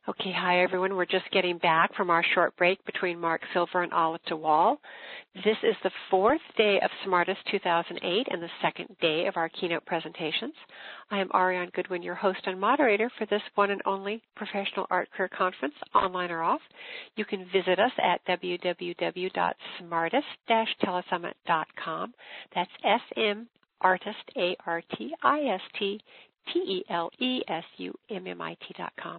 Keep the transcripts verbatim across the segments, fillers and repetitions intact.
Okay, hi everyone. We're just getting back from our short break between Mark Silver and Olive DeWall. This is the fourth day of Smartest two thousand eight and the second day of our keynote presentations. I am Ariane Goodwin, your host and moderator for this one and only Professional Art Career Conference, online or off. You can visit us at w w w dot smartest dash telesummit dot com. That's S M Artist, A R T I S T T E L E S U M M I T dot com.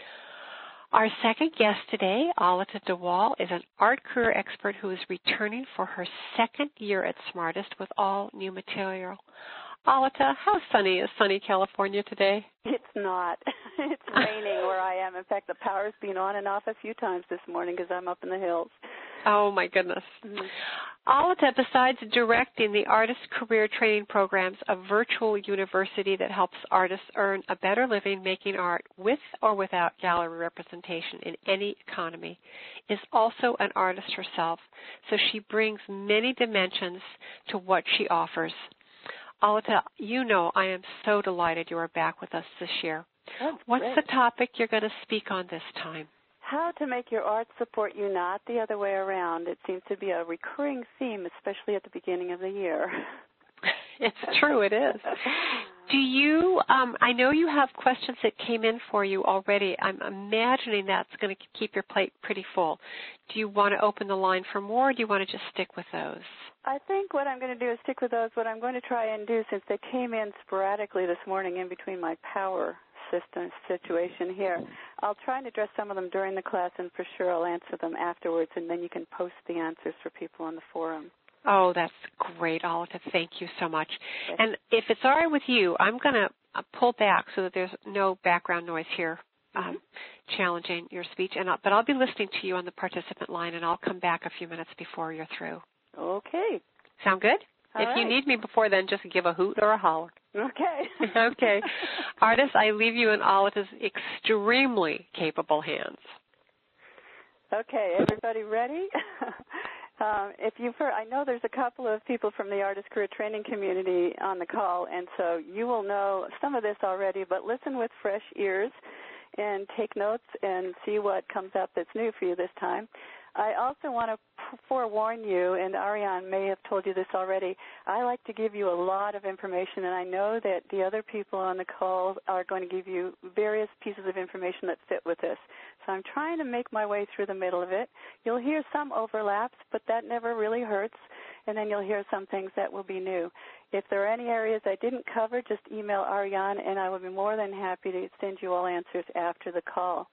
Our second guest today, Alita DeWall, is an art career expert who is returning for her second year at Smartest with all new material. Alita, how sunny is sunny California today? It's not. It's raining where I am. In fact, the power's been on and off a few times this morning because I'm up in the hills. Oh, my goodness. Mm-hmm. Alita, besides directing the Artist Career Training Programs, a virtual university that helps artists earn a better living making art with or without gallery representation in any economy, is also an artist herself, so she brings many dimensions to what she offers. Alita, you know I am so delighted you are back with us this year. That's What's great. the topic you're going to speak on this time? How to make your art support you, not the other way around. It seems to be a recurring theme, especially at the beginning of the year. It's true, it is. Do you, um, I know you have questions that came in for you already. I'm imagining that's going to keep your plate pretty full. Do you want to open the line for more, or do you want to just stick with those? I think what I'm going to do is stick with those. What I'm going to try and do, since they came in sporadically this morning in between my power system situation here, I'll try and address some of them during the class, and for sure I'll answer them afterwards, and then you can post the answers for people on the forum. Oh, that's great, Alita. Thank you so much. Okay. And if it's all right with you, I'm going to pull back so that there's no background noise here um, mm-hmm. challenging your speech. And I'll, but I'll be listening to you on the participant line, and I'll come back a few minutes before you're through. Okay. Sound good? All if right. you need me before then, just give a hoot or a holler. Okay. Okay. Artists, I leave you in Alita's extremely capable hands. Okay, everybody ready? Um, if you've heard, I know there's a couple of people from the Artist Career Training community on the call, and so you will know some of this already, but listen with fresh ears and take notes and see what comes up that's new for you this time. I also want to forewarn you, and Ariane may have told you this already, I like to give you a lot of information, and I know that the other people on the call are going to give you various pieces of information that fit with this. So I'm trying to make my way through the middle of it. You'll hear some overlaps, but that never really hurts, and then you'll hear some things that will be new. If there are any areas I didn't cover, just email Ariane, and I will be more than happy to send you all answers after the call.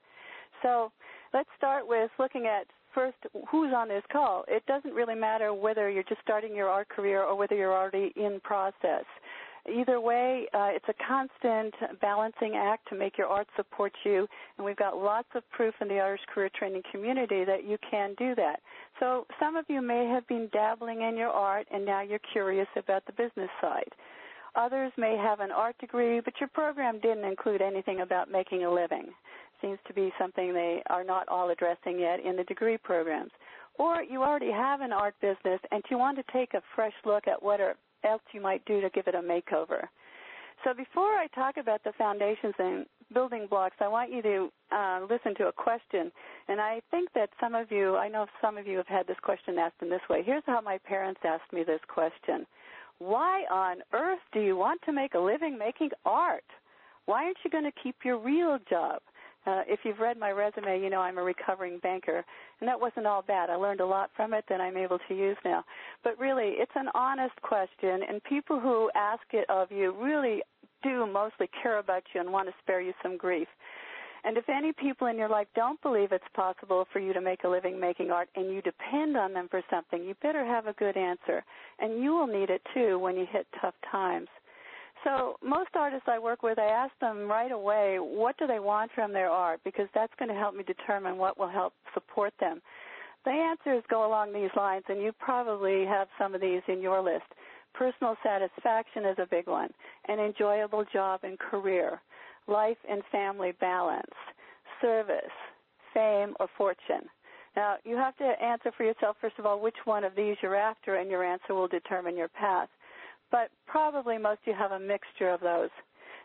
So let's start with looking at first, who's on this call? It doesn't really matter whether you're just starting your art career or whether you're already in process. Either way, uh, it's a constant balancing act to make your art support you, and we've got lots of proof in the Artist Career Training community that you can do that. So some of you may have been dabbling in your art, and now you're curious about the business side. Others may have an art degree, but your program didn't include anything about making a living. Seems to be something they are not all addressing yet in the degree programs. Or you already have an art business and you want to take a fresh look at what else you might do to give it a makeover. So before I talk about the foundations and building blocks, I want you to uh, listen to a question. And I think that some of you, I know some of you have had this question asked in this way. Here's how my parents asked me this question. Why on earth do you want to make a living making art? Why aren't you going to keep your real job? Uh, if you've read my resume, you know I'm a recovering banker, and that wasn't all bad. I learned a lot from it that I'm able to use now. But really, it's an honest question, and people who ask it of you really do mostly care about you and want to spare you some grief. And if any people in your life don't believe it's possible for you to make a living making art and you depend on them for something, you better have a good answer. And you will need it, too, when you hit tough times. So most artists I work with, I ask them right away, what do they want from their art? Because that's going to help me determine what will help support them. The answers go along these lines, and you probably have some of these in your list. Personal satisfaction is a big one, an enjoyable job and career, life and family balance, service, fame, or fortune. Now, you have to answer for yourself, first of all, which one of these you're after, and your answer will determine your path. But probably most of you have a mixture of those.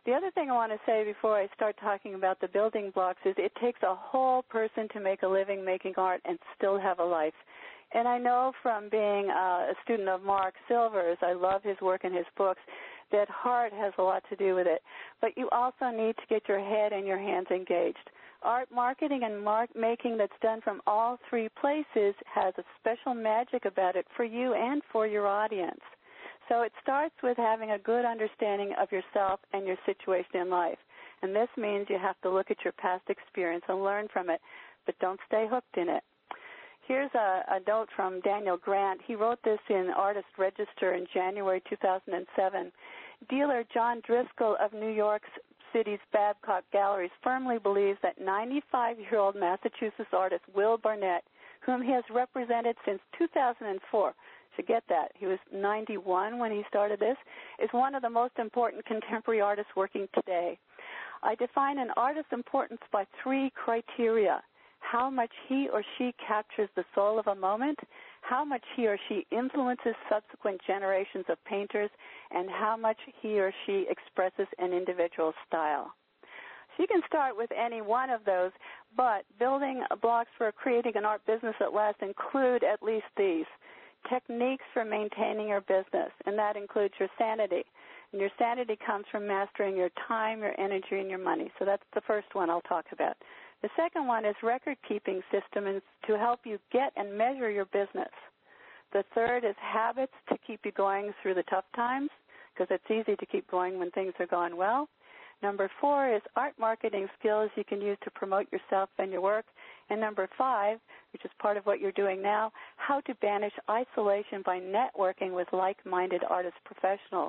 The other thing I want to say before I start talking about the building blocks is it takes a whole person to make a living making art and still have a life. And I know from being uh, a student of Mark Silver's, I love his work and his books, that heart has a lot to do with it. But you also need to get your head and your hands engaged. Art marketing and mark making that's done from all three places has a special magic about it for you and for your audience. So it starts with having a good understanding of yourself and your situation in life. And this means you have to look at your past experience and learn from it, but don't stay hooked in it. Here's a, a note from Daniel Grant. He wrote this in Artist Register in January two thousand seven. Dealer John Driscoll of New York City's Babcock Galleries firmly believes that ninety-five-year-old Massachusetts artist Will Barnett, whom he has represented since two thousand four, to get that, he was ninety-one when he started this, is one of the most important contemporary artists working today. I define an artist's importance by three criteria: how much he or she captures the soul of a moment, how much he or she influences subsequent generations of painters, and how much he or she expresses an individual style. So you can start with any one of those, but building blocks for creating an art business that lasts include at least these. Techniques for maintaining your business, and that includes your sanity. And your sanity comes from mastering your time, your energy, and your money. So that's the first one I'll talk about. The second one is record-keeping systems to help you get and measure your business. The third is habits to keep you going through the tough times, because it's easy to keep going when things are going well. Number four is art marketing skills you can use to promote yourself and your work. And number five, which is part of what you're doing now, how to banish isolation by networking with like-minded artist professionals.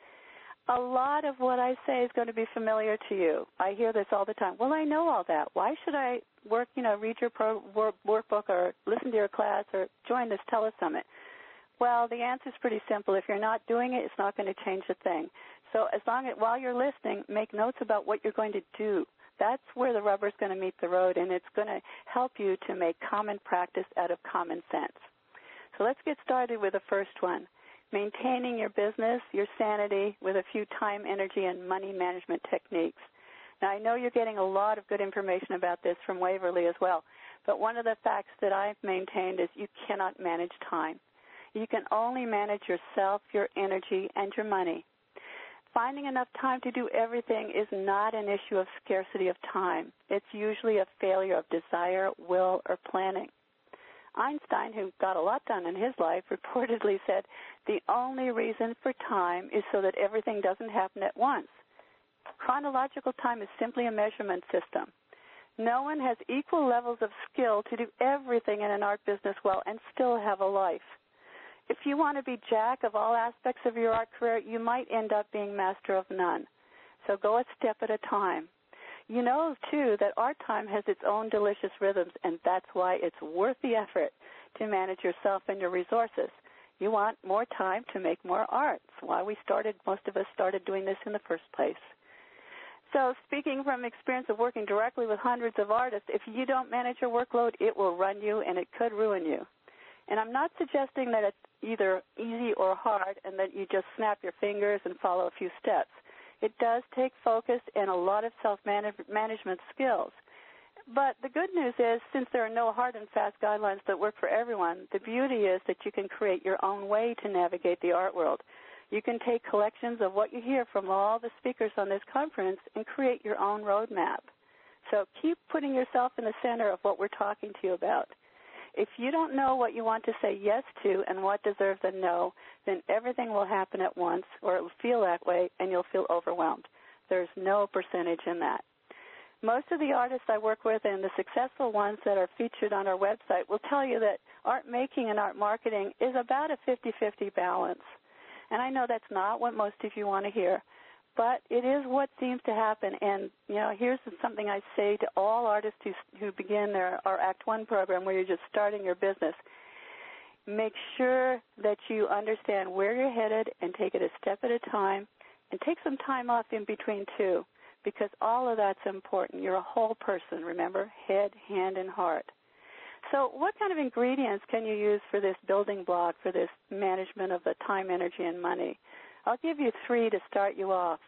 A lot of what I say is going to be familiar to you. I hear this all the time. Well, I know all that. Why should I work, you know, read your pro work, workbook or listen to your class or join this telesummit? Well, the answer is pretty simple. If you're not doing it, it's not going to change a thing. So as long as while you're listening, make notes about what you're going to do. That's where the rubber's going to meet the road, and it's going to help you to make common practice out of common sense. So let's get started with the first one. Maintaining your business, your sanity, with a few time, energy, and money management techniques. Now, I know you're getting a lot of good information about this from Waverly as well, but one of the facts that I've maintained is you cannot manage time. You can only manage yourself, your energy, and your money. Finding enough time to do everything is not an issue of scarcity of time. It's usually a failure of desire, will, or planning. Einstein, who got a lot done in his life, reportedly said, the only reason for time is so that everything doesn't happen at once. Chronological time is simply a measurement system. No one has equal levels of skill to do everything in an art business well and still have a life. If you want to be jack of all aspects of your art career, you might end up being master of none. So go a step at a time. You know, too, that art time has its own delicious rhythms, and that's why it's worth the effort to manage yourself and your resources. You want more time to make more art. That's why we started, most of us started doing this in the first place. So speaking from experience of working directly with hundreds of artists, if you don't manage your workload, it will run you and it could ruin you. And I'm not suggesting that it's either easy or hard and that you just snap your fingers and follow a few steps. It does take focus and a lot of self-management skills. But the good news is, since there are no hard and fast guidelines that work for everyone, the beauty is that you can create your own way to navigate the art world. You can take collections of what you hear from all the speakers on this conference and create your own roadmap. So keep putting yourself in the center of what we're talking to you about. If you don't know what you want to say yes to and what deserves a no, then everything will happen at once, or it will feel that way, and you'll feel overwhelmed. There's no percentage in that. Most of the artists I work with and the successful ones that are featured on our website will tell you that art making and art marketing is about a fifty-fifty balance. And I know that's not what most of you want to hear, but it is what seems to happen. And, you know, here's something I say to all artists who, who begin their our Act One program where you're just starting your business. Make sure that you understand where you're headed and take it a step at a time, and take some time off in between, too, because all of that's important. You're a whole person, remember, head, hand, and heart. So what kind of ingredients can you use for this building block, for this management of the time, energy, and money? I'll give you three to start you off.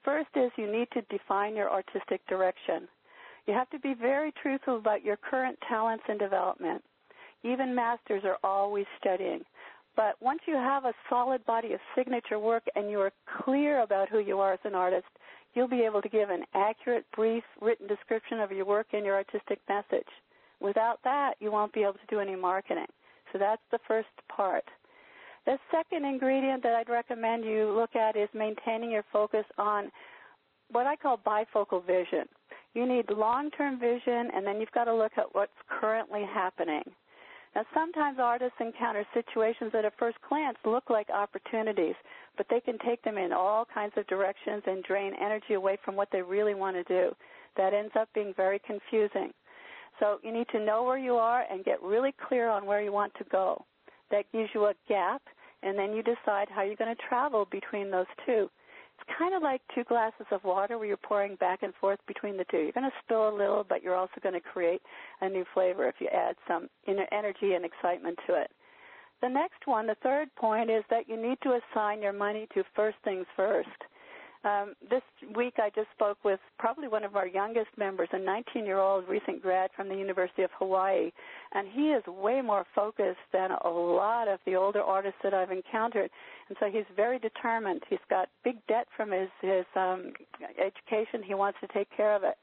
first is you need to define your artistic direction. You have to be very truthful about your current talents and development. Even masters are always studying. But once you have a solid body of signature work and you are clear about who you are as an artist, you'll be able to give an accurate, brief, written description of your work and your artistic message. Without that, you won't be able to do any marketing. So that's the first part. The second ingredient that I'd recommend you look at is maintaining your focus on what I call bifocal vision. You need long-term vision, and then you've got to look at what's currently happening. Now, sometimes artists encounter situations that at first glance look like opportunities, but they can take them in all kinds of directions and drain energy away from what they really want to do. That ends up being very confusing. So you need to know where you are and get really clear on where you want to go. That gives you a gap, and then you decide how you're going to travel between those two. It's kind of like two glasses of water where you're pouring back and forth between the two. You're going to spill a little, but you're also going to create a new flavor if you add some energy and excitement to it. The next one, the third point, is that you need to assign your money to first things first. Um, this week I just spoke with probably one of our youngest members, a nineteen-year-old recent grad from the University of Hawaii, and he is way more focused than a lot of the older artists that I've encountered, and so he's very determined. He's got big debt from his, his um, education. He wants to take care of it.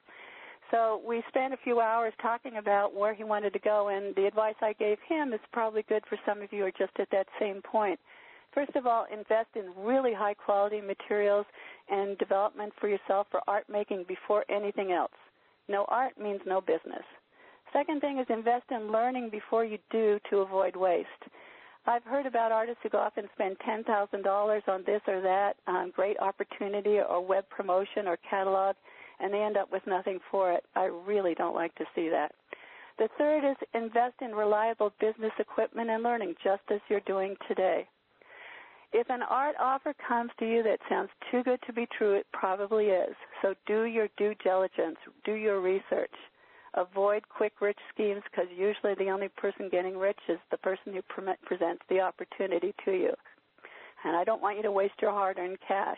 So we spent a few hours talking about where he wanted to go, and the advice I gave him is probably good for some of you who are just at that same point. First of all, invest in really high-quality materials and development for yourself for art making before anything else. No art means no business. Second thing is invest in learning before you do to avoid waste. I've heard about artists who go off and spend ten thousand dollars on this or that, um, great opportunity or web promotion or catalog, and they end up with nothing for it. I really don't like to see that. The third is invest in reliable business equipment and learning, just as you're doing today. If an art offer comes to you that sounds too good to be true, it probably is. So do your due diligence. Do your research. Avoid quick, rich schemes because usually the only person getting rich is the person who pre- presents the opportunity to you. And I don't want you to waste your hard-earned cash.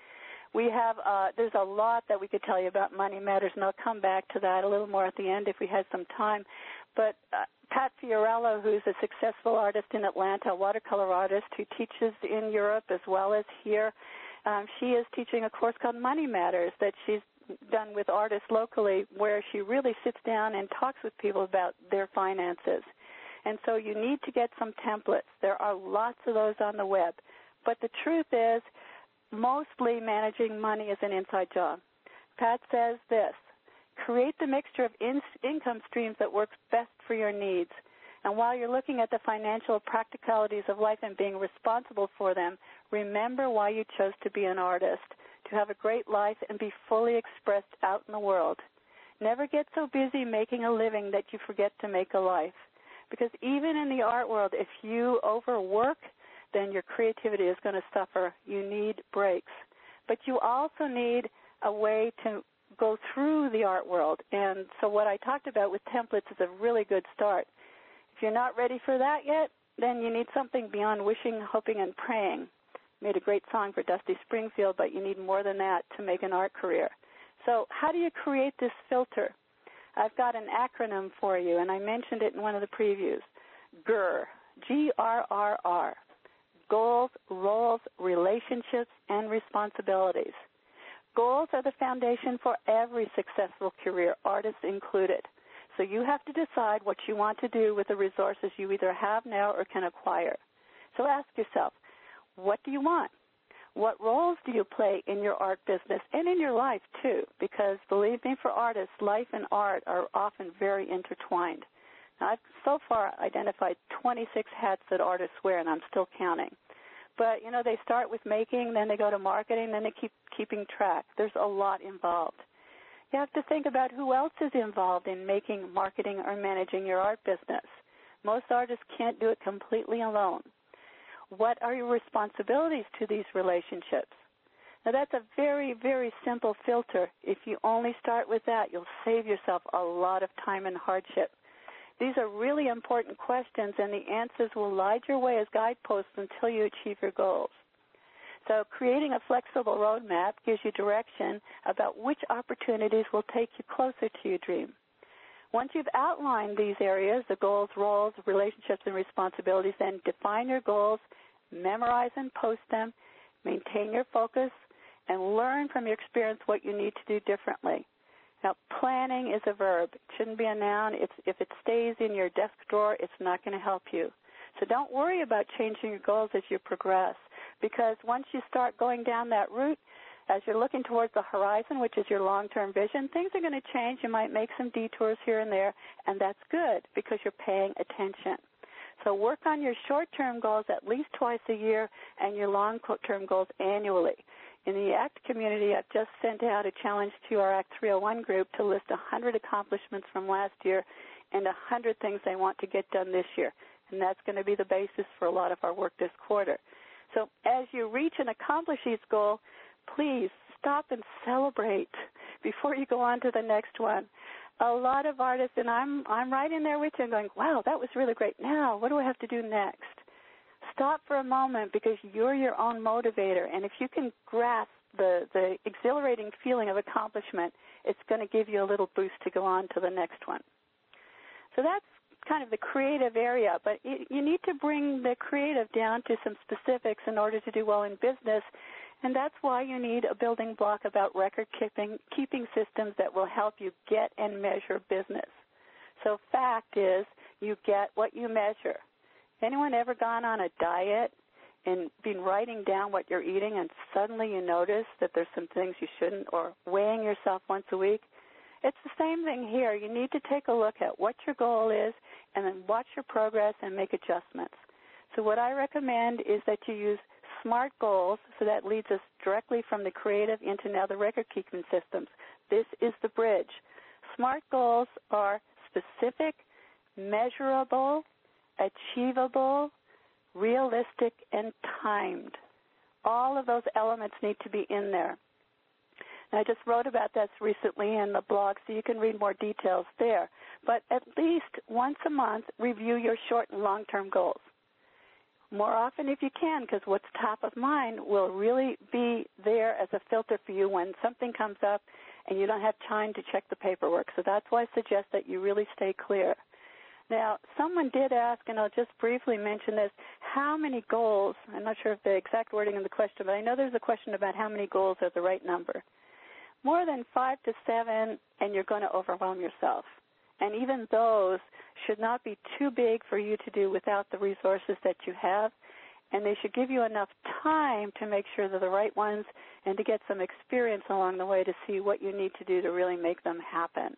We have, uh, there's a lot that we could tell you about Money Matters, and I'll come back to that a little more at the end if we had some time. But uh, Pat Fiorello, who's a successful artist in Atlanta, a watercolor artist who teaches in Europe as well as here, um, she is teaching a course called Money Matters that she's done with artists locally where she really sits down and talks with people about their finances. And so you need to get some templates. There are lots of those on the web. But the truth is, mostly managing money is an inside job. Pat says this: create the mixture of in- income streams that works best for your needs. And while you're looking at the financial practicalities of life and being responsible for them, remember why you chose to be an artist, to have a great life and be fully expressed out in the world. Never get so busy making a living that you forget to make a life. Because even in the art world, if you overwork, then your creativity is going to suffer. You need breaks. But you also need a way to go through the art world. And so what I talked about with templates is a really good start. If you're not ready for that yet, then you need something beyond wishing, hoping, and praying. Made a great song for Dusty Springfield, but you need more than that to make an art career. So how do you create this filter? I've got an acronym for you, and I mentioned it in one of the previews. G R R, G R R R, goals, roles, relationships, and responsibilities. Goals are the foundation for every successful career, artists included. So you have to decide what you want to do with the resources you either have now or can acquire. So ask yourself, what do you want? What roles do you play in your art business and in your life, too? Because, believe me, for artists, life and art are often very intertwined. Now, I've so far identified twenty-six hats that artists wear, and I'm still counting. But, you know, they start with making, then they go to marketing, then they keep keeping track. There's a lot involved. You have to think about who else is involved in making, marketing, or managing your art business. Most artists can't do it completely alone. What are your responsibilities to these relationships? Now, that's a very, very simple filter. If you only start with that, you'll save yourself a lot of time and hardship. These are really important questions, and the answers will light your way as guideposts until you achieve your goals. So creating a flexible roadmap gives you direction about which opportunities will take you closer to your dream. Once you've outlined these areas, the goals, roles, relationships, and responsibilities, then define your goals, memorize and post them, maintain your focus, and learn from your experience what you need to do differently. Now, planning is a verb. It shouldn't be a noun. It's, if it stays in your desk drawer, it's not going to help you. So don't worry about changing your goals as you progress, because once you start going down that route, as you're looking towards the horizon, which is your long-term vision, things are going to change. You might make some detours here and there, and that's good because you're paying attention. So work on your short-term goals at least twice a year and your long-term goals annually. In the ACT community, I've just sent out a challenge to our ACT three oh one group to list one hundred accomplishments from last year and one hundred things they want to get done this year. And that's going to be the basis for a lot of our work this quarter. So as you reach and accomplish each goal, please stop and celebrate before you go on to the next one. A lot of artists, and I'm I'm right in there with you, and going, wow, that was really great. Now, what do I have to do next? Stop for a moment because you're your own motivator, and if you can grasp the, the exhilarating feeling of accomplishment, it's going to give you a little boost to go on to the next one. So that's kind of the creative area, but you need to bring the creative down to some specifics in order to do well in business, and that's why you need a building block about record-keeping keeping systems that will help you get and measure business. So fact is, you get what you measure. Anyone ever gone on a diet and been writing down what you're eating and suddenly you notice that there's some things you shouldn't, or weighing yourself once a week? It's the same thing here. You need to take a look at what your goal is and then watch your progress and make adjustments. So what I recommend is that you use SMART goals, so that leads us directly from the creative into now the record-keeping systems. This is the bridge. SMART goals are specific, measurable, achievable, realistic, and timed. All of those elements need to be in there. And I just wrote about this recently in the blog, so you can read more details there. But at least once a month, review your short and long-term goals. More often if you can, because what's top of mind will really be there as a filter for you when something comes up and you don't have time to check the paperwork. So that's why I suggest that you really stay clear. Now, someone did ask, and I'll just briefly mention this, how many goals, I'm not sure if the exact wording of the question, but I know there's a question about how many goals are the right number. More than five to seven, and you're going to overwhelm yourself. And even those should not be too big for you to do without the resources that you have, and they should give you enough time to make sure they're the right ones and to get some experience along the way to see what you need to do to really make them happen.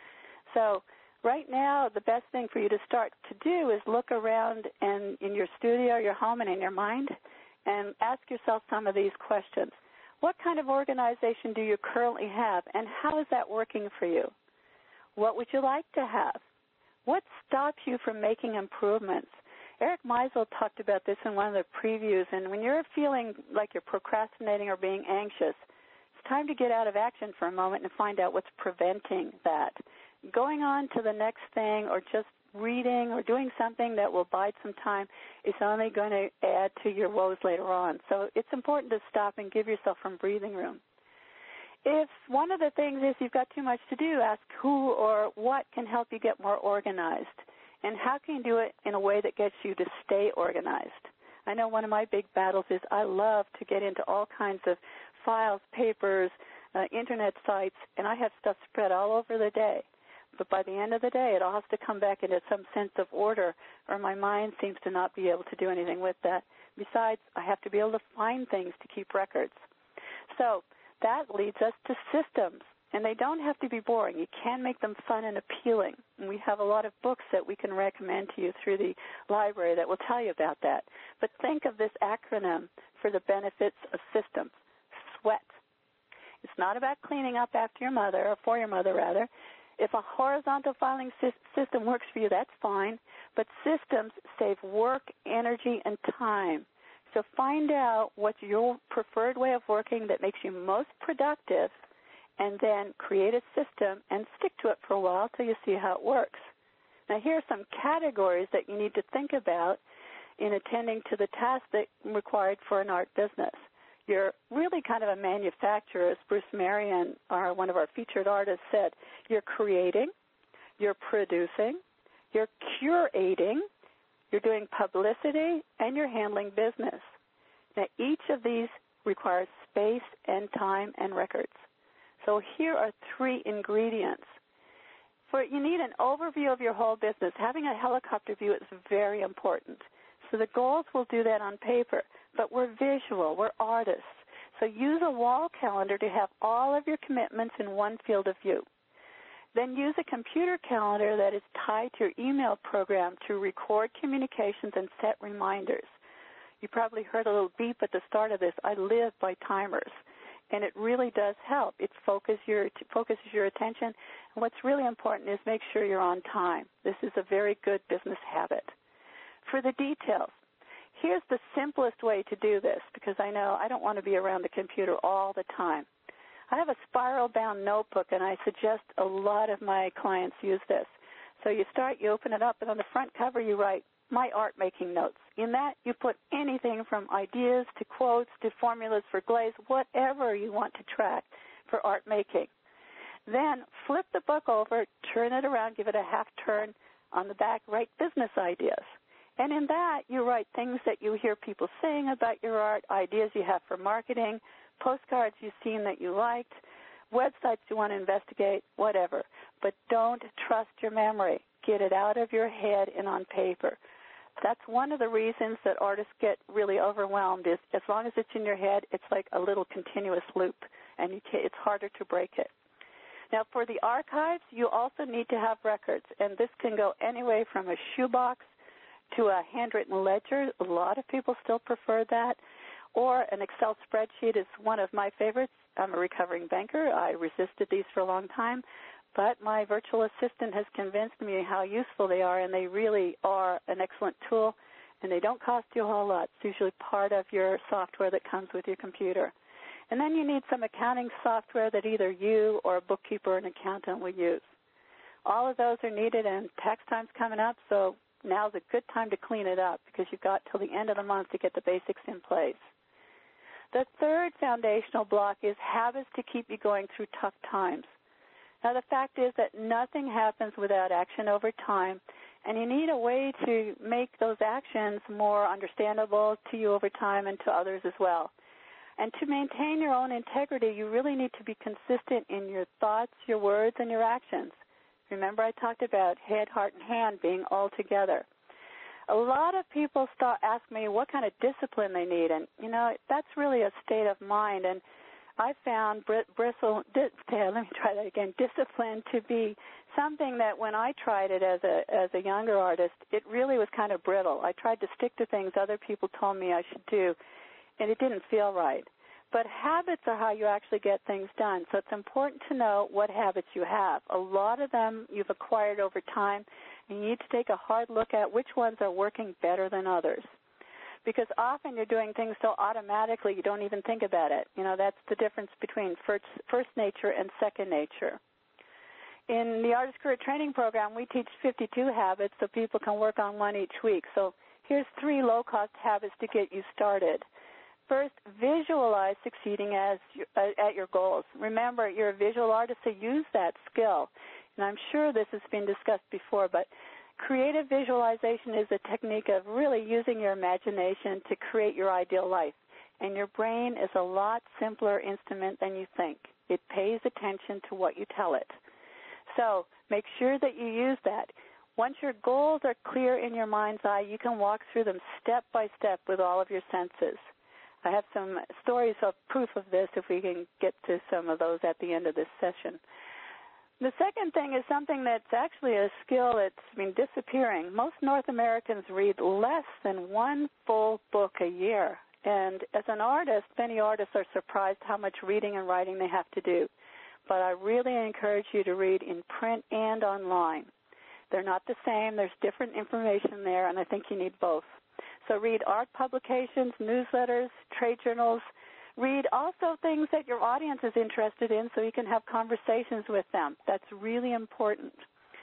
So right now, the best thing for you to start to do is look around and in your studio, your home, and in your mind, and ask yourself some of these questions. What kind of organization do you currently have, and how is that working for you? What would you like to have? What stops you from making improvements? Eric Meisel talked about this in one of the previews, and when you're feeling like you're procrastinating or being anxious, it's time to get out of action for a moment and find out what's preventing that. Going on to the next thing or just reading or doing something that will bide some time is only going to add to your woes later on. So it's important to stop and give yourself some breathing room. If one of the things is you've got too much to do, ask who or what can help you get more organized, and how can you do it in a way that gets you to stay organized. I know one of my big battles is I love to get into all kinds of files, papers, uh, internet sites, and I have stuff spread all over the day. But by the end of the day, it all has to come back into some sense of order, or my mind seems to not be able to do anything with that. Besides, I have to be able to find things to keep records. So that leads us to systems, and they don't have to be boring. You can make them fun and appealing. And we have a lot of books that we can recommend to you through the library that will tell you about that. But think of this acronym for the benefits of systems, SWEAT. It's not about cleaning up after your mother, or for your mother, rather. If a horizontal filing system works for you, that's fine. But systems save work, energy, and time. So find out what's your preferred way of working that makes you most productive, and then create a system and stick to it for a while till you see how it works. Now, here are some categories that you need to think about in attending to the tasks that are required for an art business. You're really kind of a manufacturer, as Bruce Marion, our, one of our featured artists, said. You're creating, you're producing, you're curating, you're doing publicity, and you're handling business. Now, each of these requires space and time and records. So here are three ingredients. For you need an overview of your whole business. Having a helicopter view is very important. So the goals will do that on paper, but we're visual, we're artists. So use a wall calendar to have all of your commitments in one field of view. Then use a computer calendar that is tied to your email program to record communications and set reminders. You probably heard a little beep at the start of this. I live by timers, and it really does help. It focuses your, it focuses your attention, and what's really important is make sure you're on time. This is a very good business habit. For the details, here's the simplest way to do this, because I know I don't want to be around the computer all the time. I have a spiral-bound notebook, and I suggest a lot of my clients use this. So you start, you open it up, and on the front cover you write, My Art Making Notes. In that, you put anything from ideas to quotes to formulas for glaze, whatever you want to track for art making. Then flip the book over, turn it around, give it a half turn. On the back, write business ideas. And in that, you write things that you hear people saying about your art, ideas you have for marketing, postcards you've seen that you liked, websites you want to investigate, whatever. But don't trust your memory. Get it out of your head and on paper. That's one of the reasons that artists get really overwhelmed is as long as it's in your head, it's like a little continuous loop, and you can't, it's harder to break it. Now, for the archives, you also need to have records, and this can go anywhere from a shoebox to a handwritten ledger. A lot of people still prefer that. Or an Excel spreadsheet is one of my favorites. I'm a recovering banker. I resisted these for a long time. But my virtual assistant has convinced me how useful they are, and they really are an excellent tool, and they don't cost you a whole lot. It's usually part of your software that comes with your computer. And then you need some accounting software that either you or a bookkeeper or an accountant will use. All of those are needed, and tax time's coming up, so now's a good time to clean it up because you've got till the end of the month to get the basics in place. The third foundational block is habits to keep you going through tough times. Now, the fact is that nothing happens without action over time, and you need a way to make those actions more understandable to you over time and to others as well. And to maintain your own integrity, you really need to be consistent in your thoughts, your words, and your actions. Remember I talked about head, heart, and hand being all together. A lot of people start ask me what kind of discipline they need, and, you know, that's really a state of mind. And I found bristle, let me try that again, discipline to be something that when I tried it as a as a younger artist, it really was kind of brittle. I tried to stick to things other people told me I should do, and it didn't feel right. But habits are how you actually get things done, so it's important to know what habits you have. A lot of them you've acquired over time, and you need to take a hard look at which ones are working better than others. Because often you're doing things so automatically you don't even think about it. You know, that's the difference between first, first nature and second nature. In the Artist Career Training Program, we teach fifty-two habits so people can work on one each week. So here's three low-cost habits to get you started. First, visualize succeeding as you, uh, at your goals. Remember, you're a visual artist, so use that skill. And I'm sure this has been discussed before, but creative visualization is a technique of really using your imagination to create your ideal life. And your brain is a lot simpler instrument than you think. It pays attention to what you tell it. So make sure that you use that. Once your goals are clear in your mind's eye, you can walk through them step by step with all of your senses. I have some stories of proof of this if we can get to some of those at the end of this session. The second thing is something that's actually a skill that's been disappearing. Most North Americans read less than one full book a year. And as an artist, many artists are surprised how much reading and writing they have to do. But I really encourage you to read in print and online. They're not the same. There's different information there, and I think you need both. So read art publications, newsletters, trade journals. Read also things that your audience is interested in so you can have conversations with them. That's really important.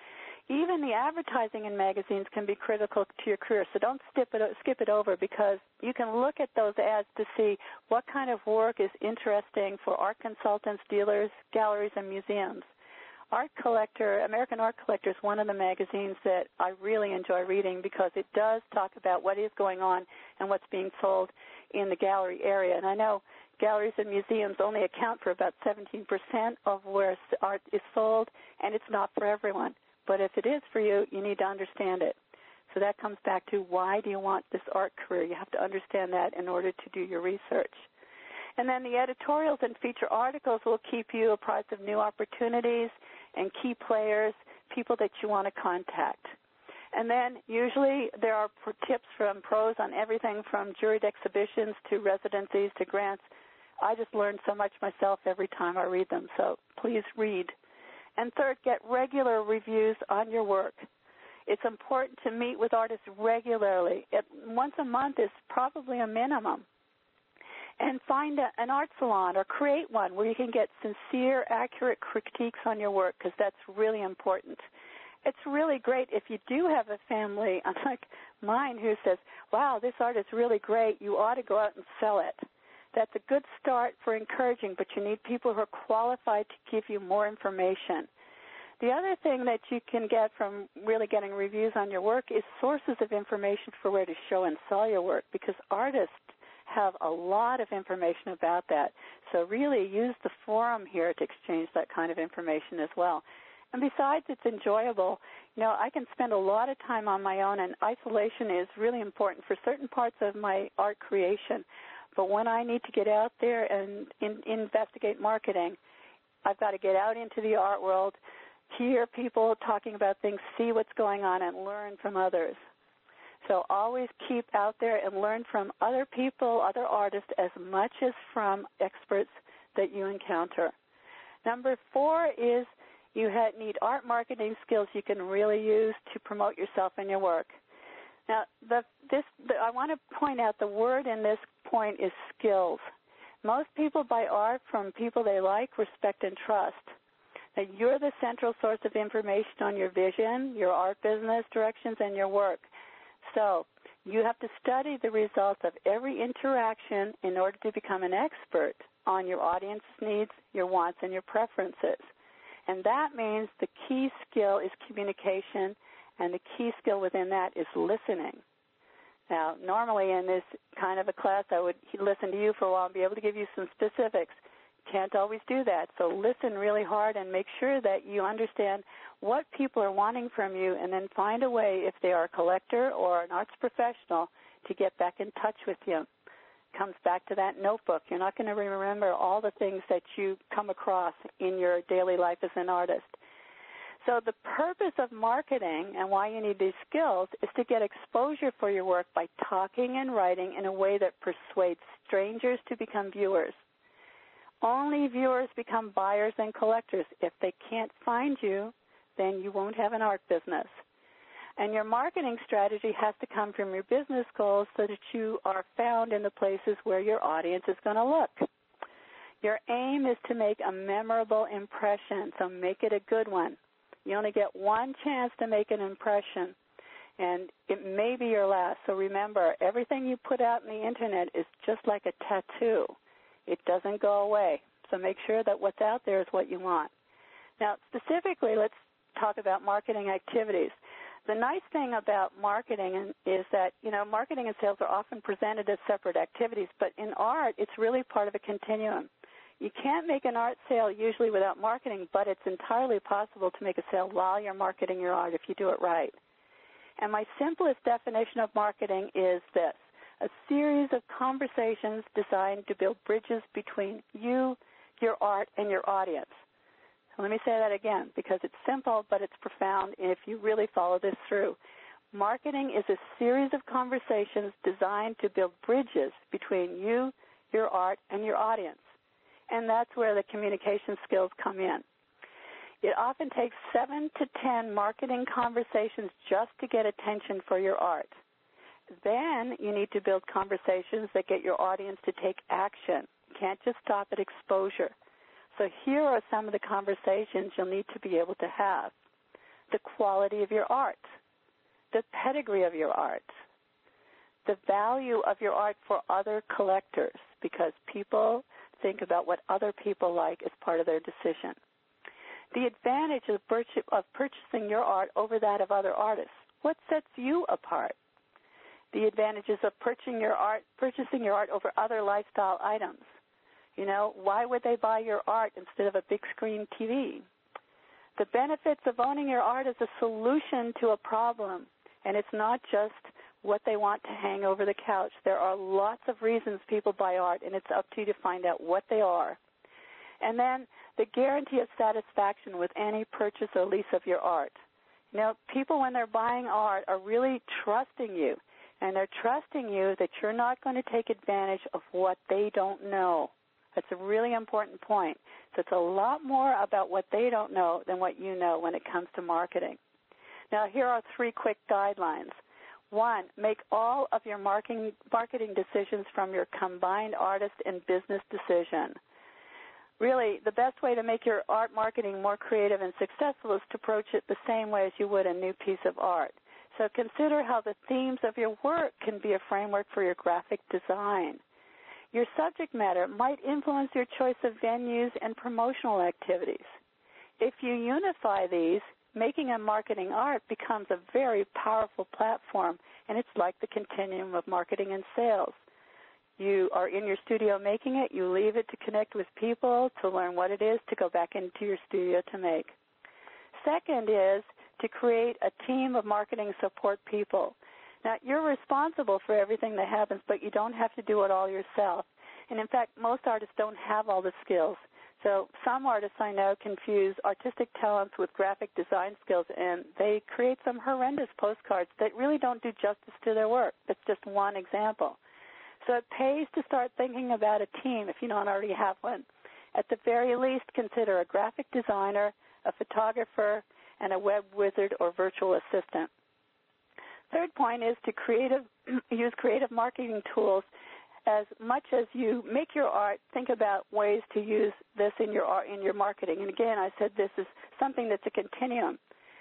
Even the advertising in magazines can be critical to your career, so don't skip it, skip it over, because you can look at those ads to see what kind of work is interesting for art consultants, dealers, galleries, and museums. Art Collector, American Art Collector is one of the magazines that I really enjoy reading because it does talk about what is going on and what's being sold in the gallery area. And I know galleries and museums only account for about seventeen percent of where art is sold, and it's not for everyone. But if it is for you, you need to understand it. So that comes back to, why do you want this art career? You have to understand that in order to do your research. And then the editorials and feature articles will keep you apprised of new opportunities and key players, people that you want to contact. And then usually there are tips from pros on everything from juried exhibitions to residencies to grants. I just learn so much myself every time I read them, so please read. And third, get regular reviews on your work. It's important to meet with artists regularly. It, once a month is probably a minimum. And find a, an art salon or create one where you can get sincere, accurate critiques on your work, because that's really important. It's really great if you do have a family, unlike mine, who says, wow, this art is really great, you ought to go out and sell it. That's a good start for encouraging, but you need people who are qualified to give you more information. The other thing that you can get from really getting reviews on your work is sources of information for where to show and sell your work, because artists have a lot of information about that. So really use the forum here to exchange that kind of information as well. And besides, it's enjoyable. You know, I can spend a lot of time on my own, and isolation is really important for certain parts of my art creation. But when I need to get out there and in, investigate marketing, I've got to get out into the art world, hear people talking about things, see what's going on, and learn from others. So always keep out there and learn from other people, other artists, as much as from experts that you encounter. Number four is you need art marketing skills you can really use to promote yourself and your work. Now, the, this, the, I want to point out the word in this point is skills. Most people buy art from people they like, respect, and trust. Now, you're the central source of information on your vision, your art business directions, and your work. So you have to study the results of every interaction in order to become an expert on your audience's needs, your wants, and your preferences. And that means the key skill is communication, and the key skill within that is listening. Now, normally in this kind of a class, I would listen to you for a while and be able to give you some specifics. Can't always do that. So listen really hard and make sure that you understand what people are wanting from you, and then find a way, if they are a collector or an arts professional, to get back in touch with you. Comes back to that notebook. You're not going to remember all the things that you come across in your daily life as an artist. So the purpose of marketing and why you need these skills is to get exposure for your work by talking and writing in a way that persuades strangers to become viewers. Only viewers become buyers and collectors. If they can't find you, then you won't have an art business. And your marketing strategy has to come from your business goals so that you are found in the places where your audience is going to look. Your aim is to make a memorable impression, so make it a good one. You only get one chance to make an impression, and it may be your last. So remember, everything you put out on the Internet is just like a tattoo. It doesn't go away. So make sure that what's out there is what you want. Now, specifically, let's talk about marketing activities. The nice thing about marketing is that, you know, marketing and sales are often presented as separate activities, but in art, it's really part of a continuum. You can't make an art sale usually without marketing, but it's entirely possible to make a sale while you're marketing your art if you do it right. And my simplest definition of marketing is this: a series of conversations designed to build bridges between you, your art, and your audience. So let me say that again, because it's simple, but it's profound if you really follow this through. Marketing is a series of conversations designed to build bridges between you, your art, and your audience. And that's where the communication skills come in. It often takes seven to ten marketing conversations just to get attention for your art. Then you need to build conversations that get your audience to take action. You can't just stop at exposure. So here are some of the conversations you'll need to be able to have. the quality of your art, the pedigree of your art, the value of your art for other collectors, because people think about what other people like as part of their decision. The advantage of, of purchasing your art over that of other artists. What sets you apart? The advantages of purchasing your art, purchasing your art over other lifestyle items. You know, why would they buy your art instead of a big screen T V? The benefits of owning your art is a solution to a problem, and it's not just what they want to hang over the couch. There are lots of reasons people buy art, and it's up to you to find out what they are. And then the guarantee of satisfaction with any purchase or lease of your art. You know, people, when they're buying art, are really trusting you, and they're trusting you that you're not going to take advantage of what they don't know. That's a really important point. So it's a lot more about what they don't know than what you know when it comes to marketing. Now, here are three quick guidelines. One, make all of your marketing, marketing decisions from your combined artist and business decision. Really, the best way to make your art marketing more creative and successful is to approach it the same way as you would a new piece of art. So consider how the themes of your work can be a framework for your graphic design. Your subject matter might influence your choice of venues and promotional activities. If you unify these, making and marketing art becomes a very powerful platform, and it's like the continuum of marketing and sales. You are in your studio making it, you leave it to connect with people, to learn what it is, to go back into your studio to make. Second is to create a team of marketing support people. Now, you're responsible for everything that happens, but you don't have to do it all yourself. And in fact, most artists don't have all the skills. So some artists I know confuse artistic talents with graphic design skills, and they create some horrendous postcards that really don't do justice to their work. That's just one example. So it pays to start thinking about a team if you don't already have one. At the very least, consider a graphic designer, a photographer, and a web wizard or virtual assistant. Third point is to creative, use creative marketing tools. As much as you make your art, think about ways to use this in your art, in your marketing. And again, I said this is something that's a continuum.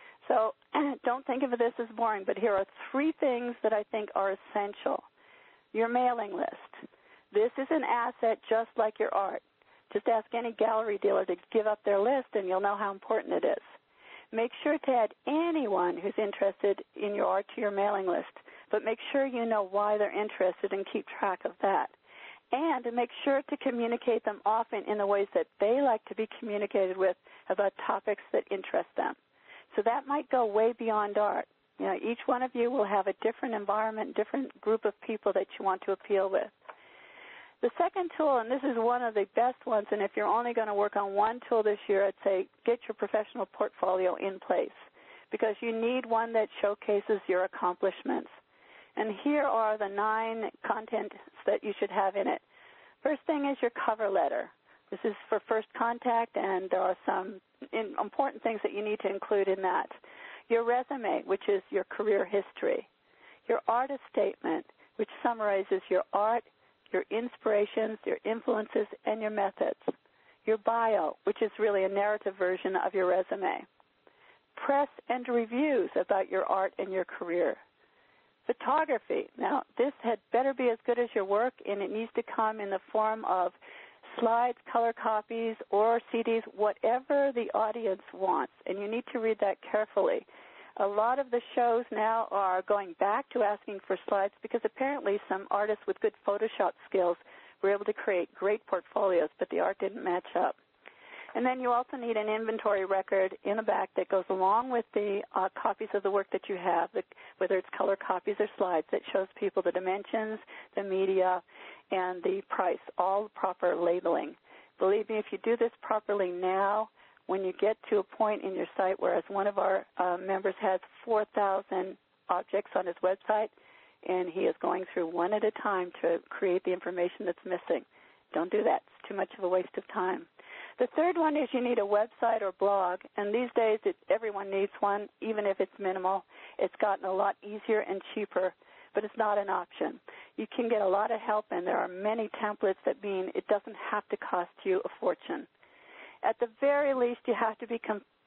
So don't think of this as boring, but here are three things that I think are essential. Your mailing list. This is an asset just like your art. Just ask any gallery dealer to give up their list, and you'll know how important it is. Make sure to add anyone who's interested in your art to your mailing list, but make sure you know why they're interested and keep track of that. And make sure to communicate them often in the ways that they like to be communicated with about topics that interest them. So that might go way beyond art. You know, each one of you will have a different environment, different group of people that you want to appeal with. The second tool, and this is one of the best ones, and if you're only going to work on one tool this year, I'd say get your professional portfolio in place, because you need one that showcases your accomplishments. And here are the nine contents that you should have in it. First thing is your cover letter. This is for first contact, and there are some important things that you need to include in that. Your resume, which is your career history. Your artist statement, which summarizes your art, your inspirations, your influences, and your methods. Your bio, which is really a narrative version of your resume. Press and reviews about your art and your career. Photography. Now, this had better be as good as your work, and it needs to come in the form of slides, color copies, or C Ds, whatever the audience wants, and you need to read that carefully. A lot of the shows now are going back to asking for slides because apparently some artists with good Photoshop skills were able to create great portfolios, but the art didn't match up. And then you also need an inventory record in the back that goes along with the uh, copies of the work that you have, the, whether it's color copies or slides, that shows people the dimensions, the media, and the price, all proper labeling. Believe me, if you do this properly now, when you get to a point in your site, whereas one of our uh, members has four thousand objects on his website, and he is going through one at a time to create the information that's missing. Don't do that. It's too much of a waste of time. The third one is you need a website or blog, and these days it, everyone needs one, even if it's minimal. It's gotten a lot easier and cheaper, but it's not an option. You can get a lot of help, and there are many templates that mean it doesn't have to cost you a fortune. At the very least, you have to be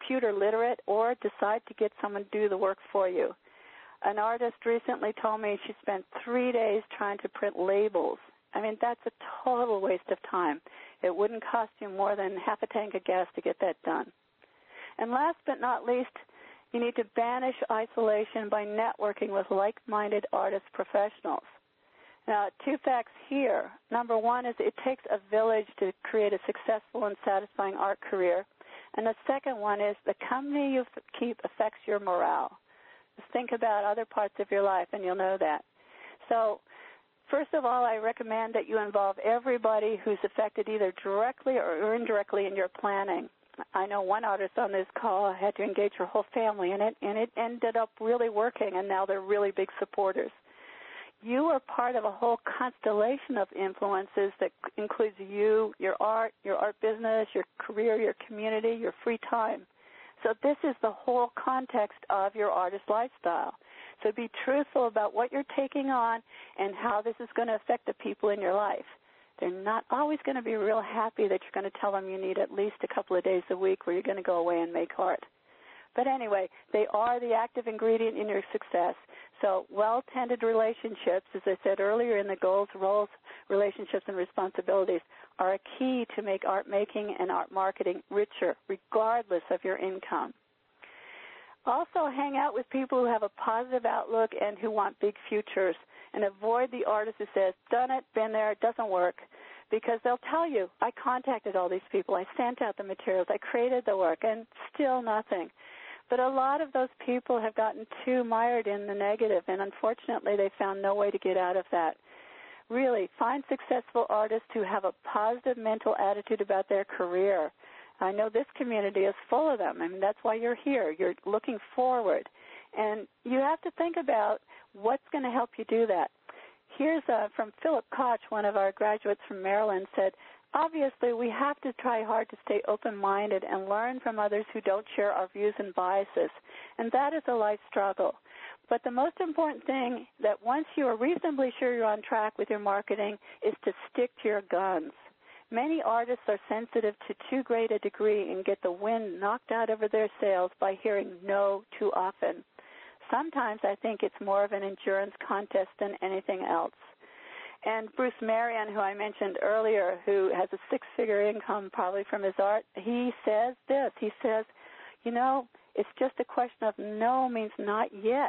computer literate, or decide to get someone to do the work for you. An artist recently told me she spent three days trying to print labels. I mean, that's a total waste of time. It wouldn't cost you more than half a tank of gas to get that done. And last but not least, you need to banish isolation by networking with like-minded artist professionals. Now, two facts here. Number one is it takes a village to create a successful and satisfying art career. And the second one is the company you keep affects your morale. Just think about other parts of your life, and you'll know that. So, first of all, I recommend that you involve everybody who's affected either directly or indirectly in your planning. I know one artist on this call had to engage her whole family in it, and it ended up really working, and now they're really big supporters. You are part of a whole constellation of influences that includes you, your art, your art business, your career, your community, your free time. So this is the whole context of your artist lifestyle. So be truthful about what you're taking on and how this is going to affect the people in your life. They're not always going to be real happy that you're going to tell them you need at least a couple of days a week where you're going to go away and make art. But anyway, they are the active ingredient in your success. So well-tended relationships, as I said earlier in the goals, roles, relationships, and responsibilities, are a key to make art making and art marketing richer, regardless of your income. Also, hang out with people who have a positive outlook and who want big futures, and avoid the artist who says, done it, been there, it doesn't work, because they'll tell you, I contacted all these people, I sent out the materials, I created the work, and still nothing. But a lot of those people have gotten too mired in the negative, and unfortunately they found no way to get out of that. Really, find successful artists who have a positive mental attitude about their career. I know this community is full of them. I mean, that's why you're here. You're looking forward. And you have to think about what's going to help you do that. Here's uh, from Philip Koch, one of our graduates from Maryland, said, obviously, we have to try hard to stay open-minded and learn from others who don't share our views and biases, and that is a life struggle. But the most important thing that once you are reasonably sure you're on track with your marketing is to stick to your guns. Many artists are sensitive to too great a degree and get the wind knocked out of their sails by hearing no too often. Sometimes I think it's more of an endurance contest than anything else. And Bruce Marion, who I mentioned earlier, who has a six-figure income probably from his art, he says this. He says, you know, it's just a question of no means not yet.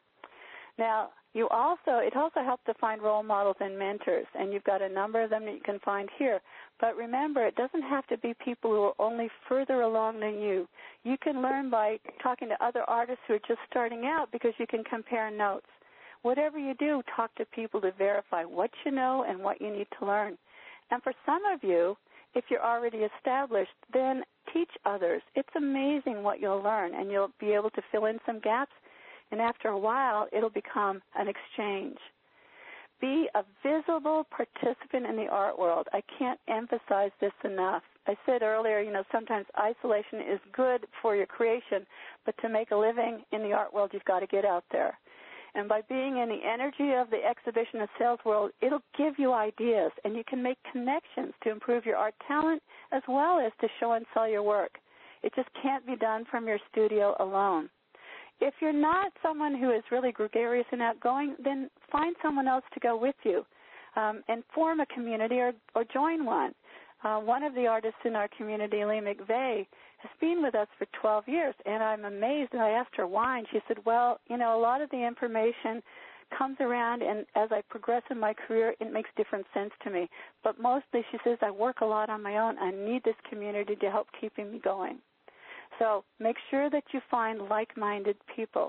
Now, you also, it also helps to find role models and mentors, and you've got a number of them that you can find here. But remember, it doesn't have to be people who are only further along than you. You can learn by talking to other artists who are just starting out because you can compare notes. Whatever you do, talk to people to verify what you know and what you need to learn. And for some of you, if you're already established, then teach others. It's amazing what you'll learn, and you'll be able to fill in some gaps, and after a while, it'll become an exchange. Be a visible participant in the art world. I can't emphasize this enough. I said earlier, you know, sometimes isolation is good for your creation, but to make a living in the art world, you've got to get out there. And by being in the energy of the exhibition and sales world, it'll give you ideas, and you can make connections to improve your art talent as well as to show and sell your work. It just can't be done from your studio alone. If you're not someone who is really gregarious and outgoing, then find someone else to go with you um, and form a community or, or join one. Uh, one of the artists in our community, Lee McVeigh, has been with us for twelve years, and I'm amazed. And I asked her why, and she said, well, you know, a lot of the information comes around, and as I progress in my career, it makes different sense to me. But mostly, she says, I work a lot on my own. I need this community to help keeping me going. So make sure that you find like-minded people.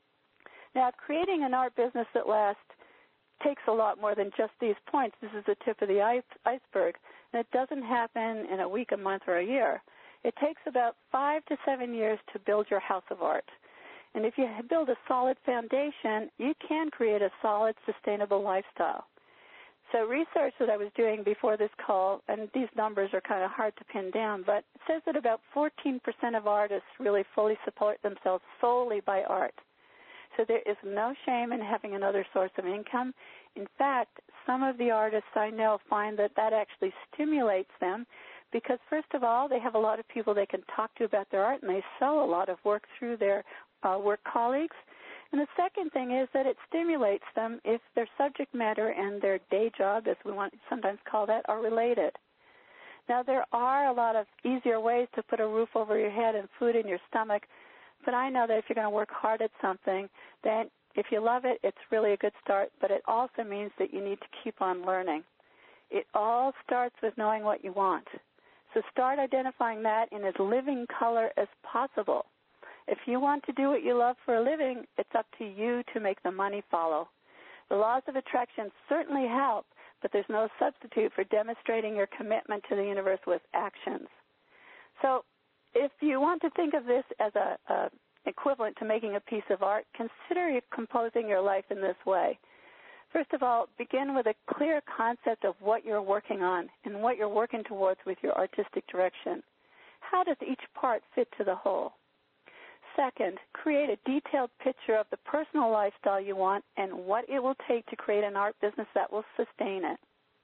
Now, creating an art business that lasts takes a lot more than just these points. This is the tip of the iceberg. And it doesn't happen in a week, a month, or a year. It takes about five to seven years to build your house of art. And if you build a solid foundation, you can create a solid, sustainable lifestyle. So research that I was doing before this call, and these numbers are kind of hard to pin down, but it says that about fourteen percent of artists really fully support themselves solely by art. So there is no shame in having another source of income. In fact, some of the artists I know find that that actually stimulates them because, first of all, they have a lot of people they can talk to about their art, and they sell a lot of work through their uh, work colleagues. And the second thing is that it stimulates them if their subject matter and their day job, as we want sometimes call that, are related. Now, there are a lot of easier ways to put a roof over your head and food in your stomach, but I know that if you're going to work hard at something, then if you love it, it's really a good start, but it also means that you need to keep on learning. It all starts with knowing what you want. So start identifying that in as living color as possible. If you want to do what you love for a living, it's up to you to make the money follow. The laws of attraction certainly help, but there's no substitute for demonstrating your commitment to the universe with actions. So if you want to think of this as a, a equivalent to making a piece of art, consider composing your life in this way. First of all, begin with a clear concept of what you're working on and what you're working towards with your artistic direction. How does each part fit to the whole? Second, create a detailed picture of the personal lifestyle you want and what it will take to create an art business that will sustain it.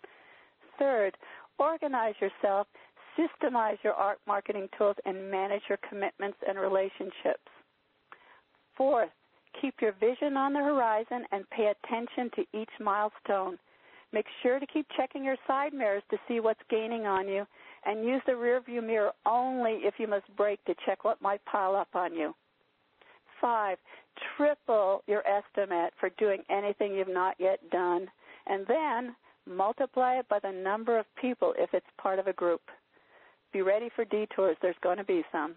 Third, organize yourself, systemize your art marketing tools, and manage your commitments and relationships. Fourth, keep your vision on the horizon and pay attention to each milestone. Make sure to keep checking your side mirrors to see what's gaining on you, and use the rearview mirror only if you must brake to check what might pile up on you. Five, triple your estimate for doing anything you've not yet done, and then multiply it by the number of people if it's part of a group. Be ready for detours. There's going to be some.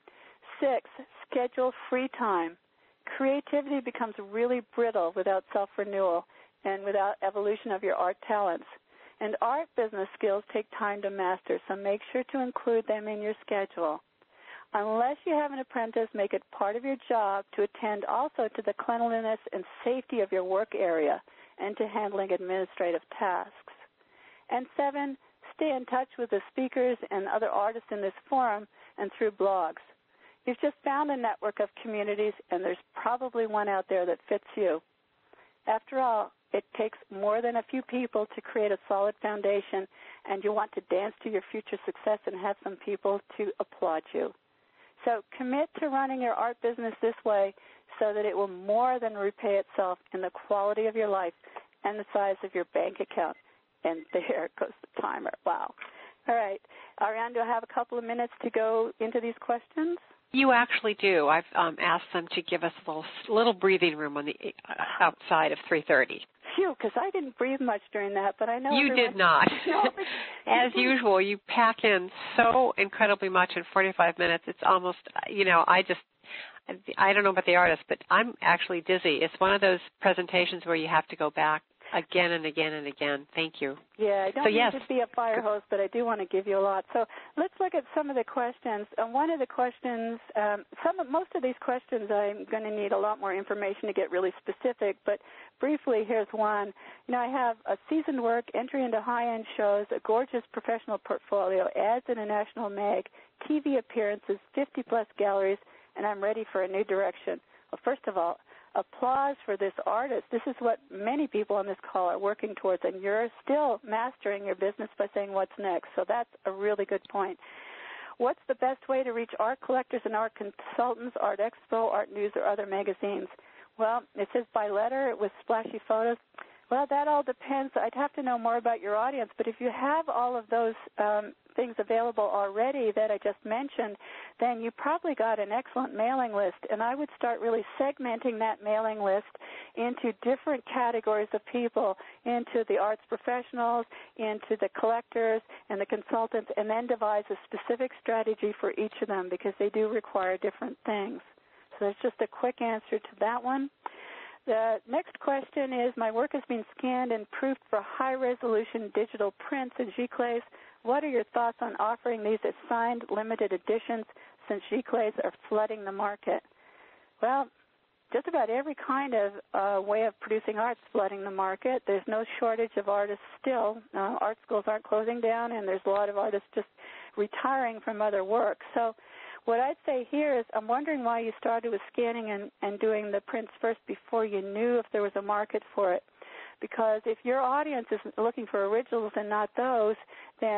Six, schedule free time. Creativity becomes really brittle without self-renewal and without evolution of your art talents. And art business skills take time to master, so make sure to include them in your schedule. Unless you have an apprentice, make it part of your job to attend also to the cleanliness and safety of your work area and to handling administrative tasks. And seven, stay in touch with the speakers and other artists in this forum and through blogs. You've just found a network of communities, and there's probably one out there that fits you. After all, it takes more than a few people to create a solid foundation, and you want to dance to your future success and have some people to applaud you. So commit to running your art business this way so that it will more than repay itself in the quality of your life and the size of your bank account. And there goes the timer. Wow. All right. Ariane, do I have a couple of minutes to go into these questions? You actually do. I've um, asked them to give us a little, little breathing room on the uh, outside of three thirty. Phew, because I didn't breathe much during that, but I know you did not. No, As usual, you pack in so incredibly much in forty-five minutes. It's almost, you know, I just, I don't know about the artist, but I'm actually dizzy. It's one of those presentations where you have to go back again and again and again. Thank you. Yeah, I don't so, need yes. to be a fire hose, but I do want to give you a lot. So let's look at some of the questions. And one of the questions, um, some of, most of these questions I'm going to need a lot more information to get really specific, but briefly, here's one. You know, I have a seasoned work, entry into high-end shows, a gorgeous professional portfolio, ads in a national mag, T V appearances, fifty-plus galleries, and I'm ready for a new direction. Well, first of all, applause for this artist. This is what many people on this call are working towards, and you're still mastering your business by saying what's next. So that's a really good point. What's the best way to reach art collectors and art consultants, Art Expo, Art News, or other magazines? Well, it says by letter with splashy photos. Well, that all depends. I'd have to know more about your audience, but if you have all of those um, things available already that I just mentioned, then you probably got an excellent mailing list, and I would start really segmenting that mailing list into different categories of people, into the arts professionals, into the collectors and the consultants, and then devise a specific strategy for each of them because they do require different things. So that's just a quick answer to that one. The next question is, my work has been scanned and proofed for high-resolution digital prints and giclées. What are your thoughts on offering these as signed limited editions since giclées are flooding the market? Well, just about every kind of uh, way of producing art is flooding the market. There's no shortage of artists still. Uh, art schools aren't closing down, and there's a lot of artists just retiring from other work. So what I'd say here is I'm wondering why you started with scanning and, and doing the prints first before you knew if there was a market for it. Because if your audience is looking for originals and not those, then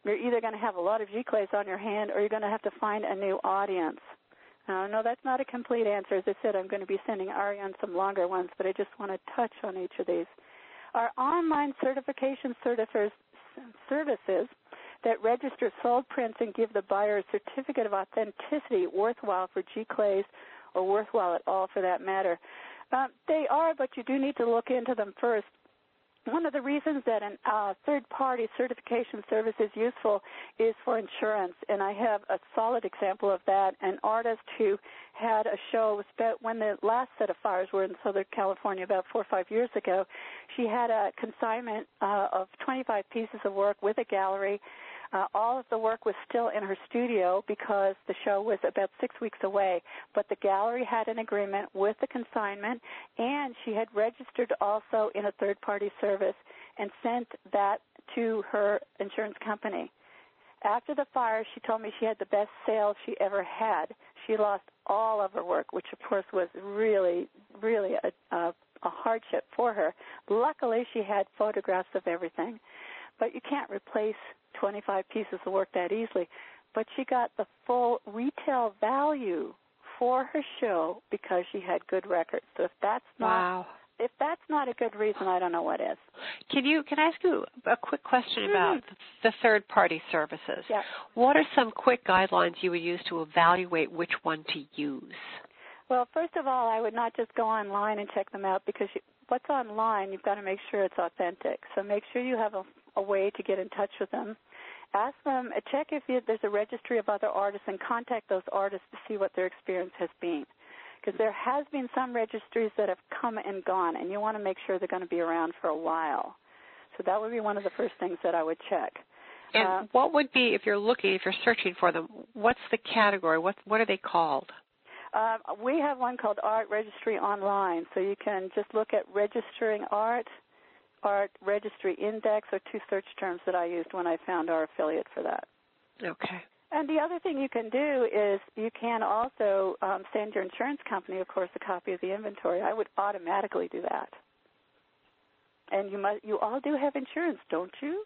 you're either going to have a lot of Giclées on your hand or you're going to have to find a new audience. Uh, no, that's not a complete answer. As I said, I'm going to be sending Ari on some longer ones, but I just want to touch on each of these. Our online certification certif- services that register sold prints and give the buyer a certificate of authenticity worthwhile for Giclées or worthwhile at all for that matter. Uh, they are, but you do need to look into them first. One of the reasons that a uh, third-party certification service is useful is for insurance, and I have a solid example of that. An artist who had a show when the last set of fires were in Southern California about four or five years ago. She had a consignment uh, of twenty-five pieces of work with a gallery. Uh, all of the work was still in her studio because the show was about six weeks away, but the gallery had an agreement with the consignment, and she had registered also in a third-party service and sent that to her insurance company. After the fire, she told me she had the best sales she ever had. She lost all of her work, which, of course, was really, really a, a, a hardship for her. Luckily, she had photographs of everything, but you can't replace twenty-five pieces of work that easily. But she got the full retail value for her show because she had good records. So if that's not wow. if that's not a good reason, I don't know what is. Can you can I ask you a quick question about mm-hmm. the third-party services? Yeah. What are some quick guidelines you would use to evaluate which one to use? Well, first of all, I would not just go online and check them out because you, what's online, you've got to make sure it's authentic. So make sure you have a, a way to get in touch with them. Ask them, check if you, there's a registry of other artists and contact those artists to see what their experience has been. Because there has been some registries that have come and gone, and you want to make sure they're going to be around for a while. So that would be one of the first things that I would check. And uh, what would be, if you're looking, if you're searching for them, what's the category? What, what are they called? Uh, we have one called Art Registry Online, so you can just look at registering art, art registry index, or two search terms that I used when I found our affiliate for that. Okay. And the other thing you can do is you can also um, send your insurance company, of course, a copy of the inventory. I would automatically do that. And you must, you all do have insurance, don't you?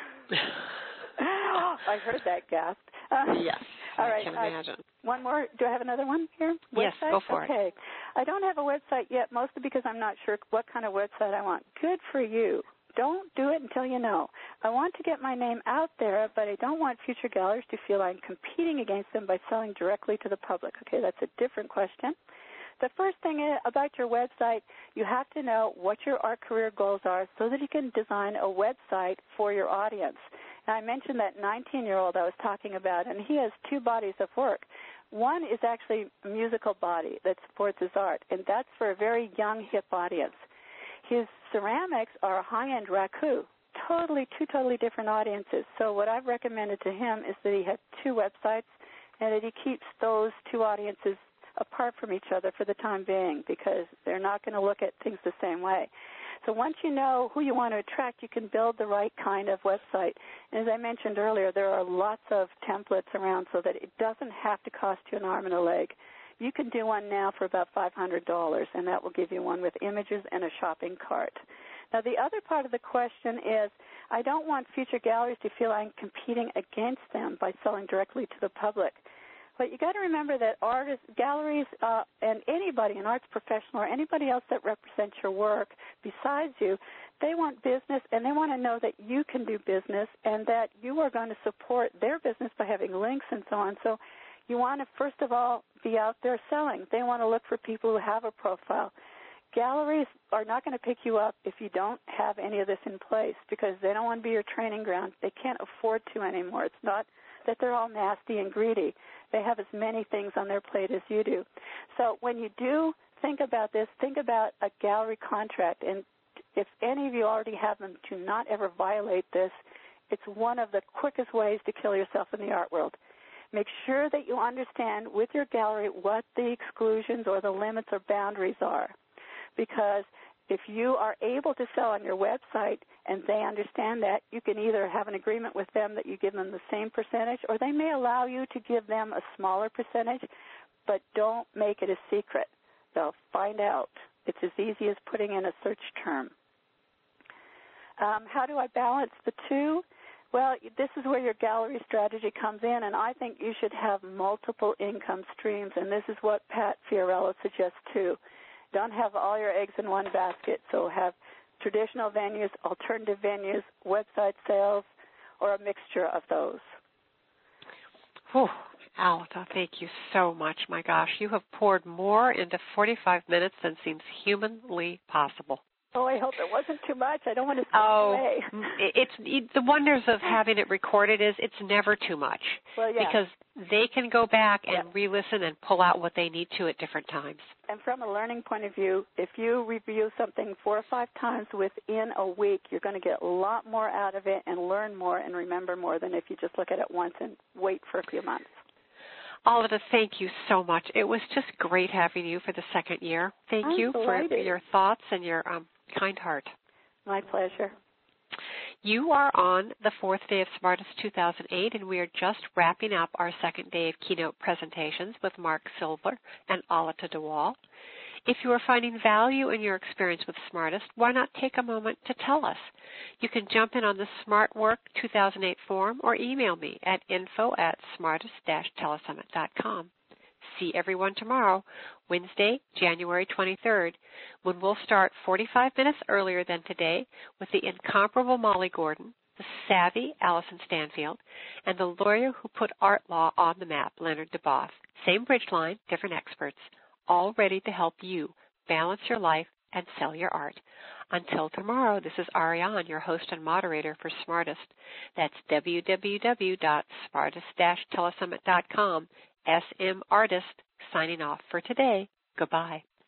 I heard that gasp. Uh, yes, all I right, can uh, imagine. One more. Do I have another one here? Yes, website? go for okay. it. Okay. I don't have a website yet, mostly because I'm not sure what kind of website I want. Good for you. Don't do it until you know. I want to get my name out there, but I don't want future galleries to feel I'm competing against them by selling directly to the public. Okay, that's a different question. The first thing is, about your website, you have to know what your art career goals are so that you can design a website for your audience. Now, I mentioned that nineteen-year-old I was talking about, and he has two bodies of work. One is actually a musical body that supports his art, and that's for a very young, hip audience. His ceramics are a high-end raku, totally, two totally different audiences. So what I've recommended to him is that he have two websites and that he keeps those two audiences apart from each other for the time being because they're not going to look at things the same way. So once you know who you want to attract, you can build the right kind of website. And as I mentioned earlier, there are lots of templates around so that it doesn't have to cost you an arm and a leg. You can do one now for about five hundred dollars, and that will give you one with images and a shopping cart. Now, the other part of the question is I don't want future galleries to feel I'm competing against them by selling directly to the public. But you got to remember that artists, galleries, uh, and anybody, an arts professional or anybody else that represents your work besides you, they want business and they want to know that you can do business and that you are going to support their business by having links and so on. So you want to, first of all, be out there selling. They want to look for people who have a profile. Galleries are not going to pick you up if you don't have any of this in place because they don't want to be your training ground. They can't afford to anymore. It's not that they're all nasty and greedy. They have as many things on their plate as you do. So when you do think about this, think about a gallery contract. And if any of you already have them, do not ever violate this. It's one of the quickest ways to kill yourself in the art world. Make sure that you understand with your gallery what the exclusions or the limits or boundaries are. Because if you are able to sell on your website and they understand that, you can either have an agreement with them that you give them the same percentage, or they may allow you to give them a smaller percentage, but don't make it a secret. They'll find out. It's as easy as putting in a search term. Um, how do I balance the two? Well, this is where your gallery strategy comes in, and I think you should have multiple income streams, and this is what Pat Fiorello suggests too. Don't have all your eggs in one basket, so have traditional venues, alternative venues, website sales, or a mixture of those. Whew. Alta, thank you so much. My gosh, you have poured more into forty-five minutes than seems humanly possible. Oh, I hope it wasn't too much. I don't want to stay oh, away. it's it, the wonders of having it recorded is it's never too much. Well, yeah. Because they can go back and yeah. re-listen and pull out what they need to at different times. And from a learning point of view, if you review something four or five times within a week, you're going to get a lot more out of it and learn more and remember more than if you just look at it once and wait for a few months. Alta, thank you so much. It was just great having you for the second year. Thank I'm you delighted. for your thoughts and your um, kind heart. My pleasure. You are on the fourth day of Smartest two thousand eight, and we are just wrapping up our second day of keynote presentations with Mark Silver and Alta DeWall. If you are finding value in your experience with Smartest, why not take a moment to tell us? You can jump in on the SmartWork two thousand eight forum or email me at info at smartest dash telesummit dot com. See everyone tomorrow, Wednesday, January twenty-third, when we'll start forty-five minutes earlier than today with the incomparable Molly Gordon, the savvy Allison Stanfield, and the lawyer who put art law on the map, Leonard DeBoff. Same bridge line, different experts, all ready to help you balance your life and sell your art. Until tomorrow, this is Ariane, your host and moderator for Smartest. That's w w w dot smartest dash telesummit dot com. S M Artist signing off for today. Goodbye.